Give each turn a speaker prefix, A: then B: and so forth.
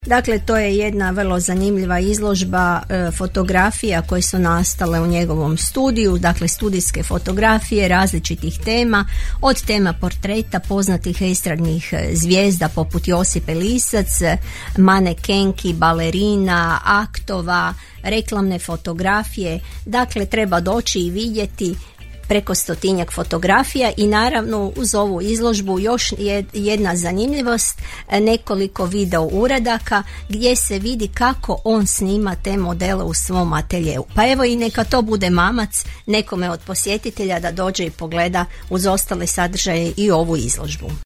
A: Dakle, to je jedna vrlo zanimljiva izložba fotografija koje su nastale u njegovom studiju, dakle studijske fotografije različitih tema, od tema portreta poznatih estradnih zvijezda poput Josipe Lisac, manekenki, balerina, aktova, reklamne fotografije. Dakle, treba doći i vidjeti preko 100-tinjak fotografija i naravno uz ovu izložbu još jedna zanimljivost, nekoliko video uradaka gdje se vidi kako on snima te modele u svom ateljeu. Pa evo i neka to bude mamac nekome od posjetitelja da dođe i pogleda uz ostale sadržaje i ovu izložbu.